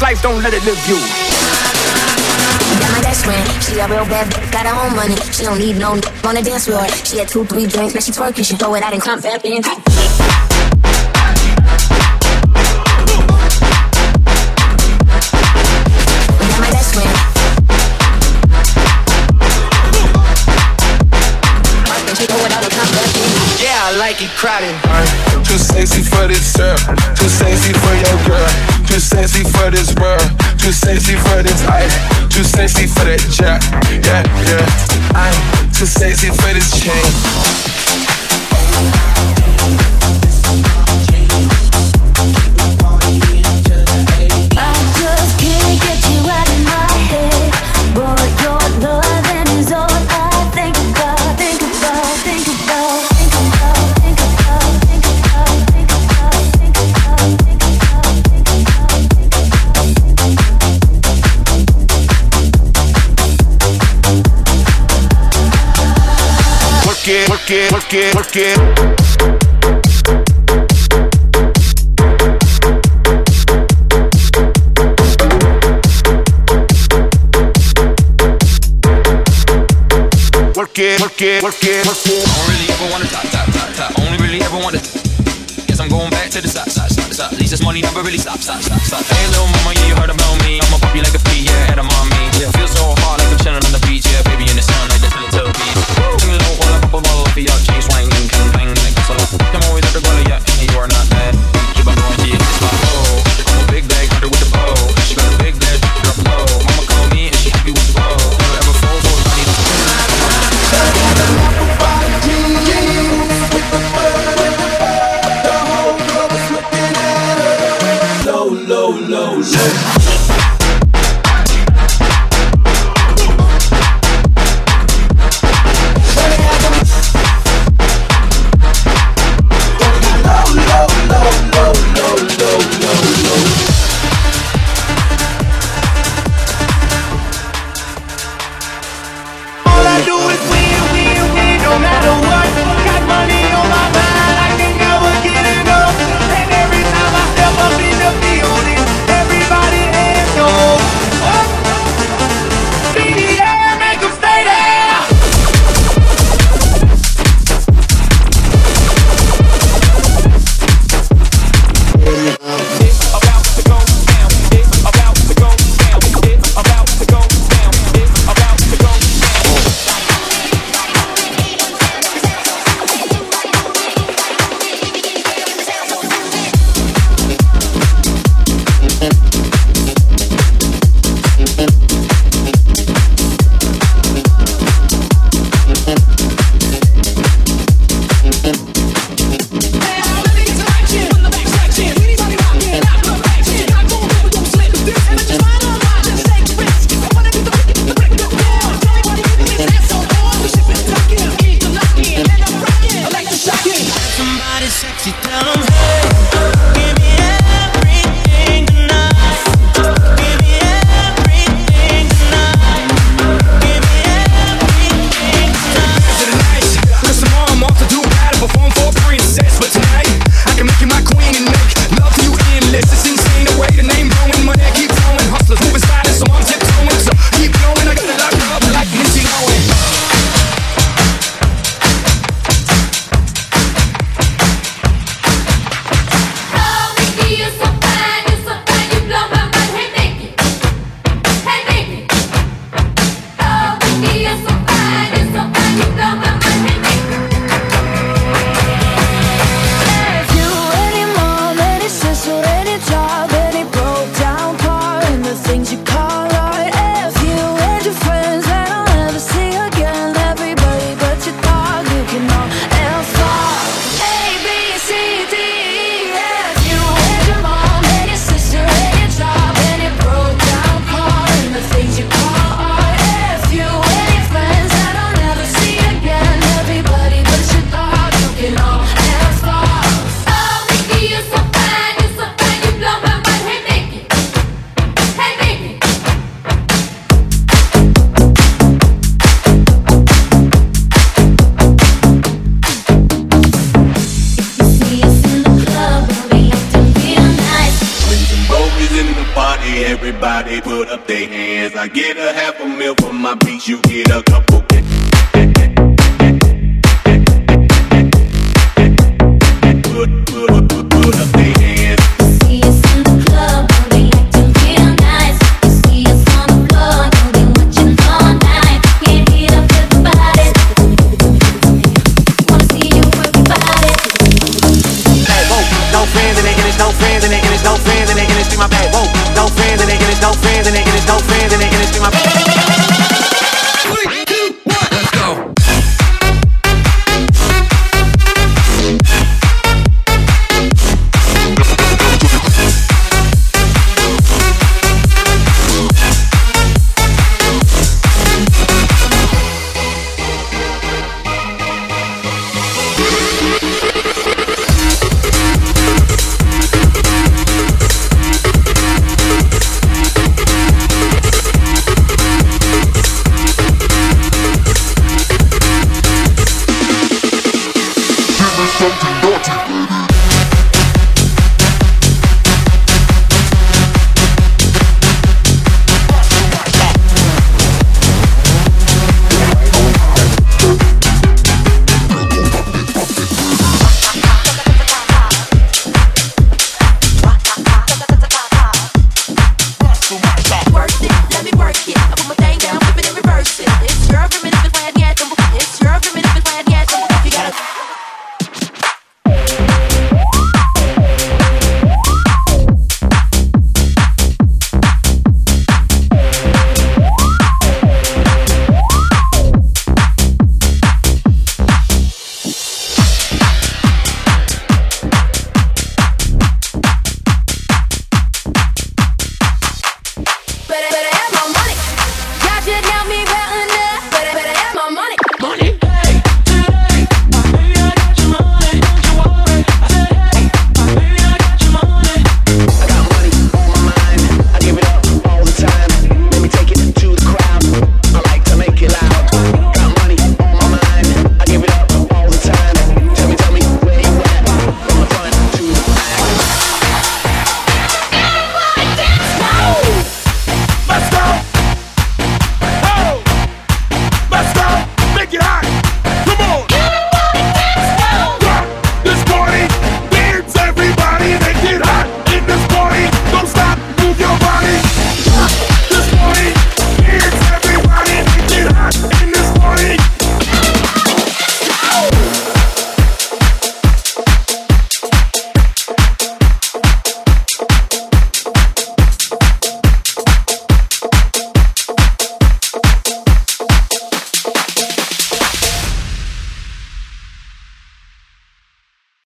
life, don't let it live you. Got my best friend, she a real bad bitch, got her own money. She don't need no on the dance floor. She had 2-3 drinks, now she twerking. She throw it out and come back in. Yeah, I like it crowded. Too sexy for this syrup, too sexy for your girl, too sexy for this world, too sexy for this ice, too sexy for that jack. Yeah, yeah. I'm too sexy for this chain. Work it, work it, work it. Work it, work it, work it, work it. Don't really ever wanna top. Only really ever wanna. Guess I'm going back to the side. At least this money never really stop. Hey little mama, yeah, you heard about me. I'ma pop you like a pea, yeah, at a mommy. Yeah, feel so hard like I'm chilling on the beach, yeah, baby in the sun like this little beach. Sing a little while I pop a bottle off of your chain swinging, king bang, like so. I'm always at the guala, yeah, and you are not bad. Keep on going, yeah, it's my flow. I'm a big bag hunter with the bow. She got a big bed, drop low. Mama call me and she happy with the bow. Never ever fall for money. Low, low, low, low. Everybody put up their hands. I get a $500,000 for my beats, you get a couple.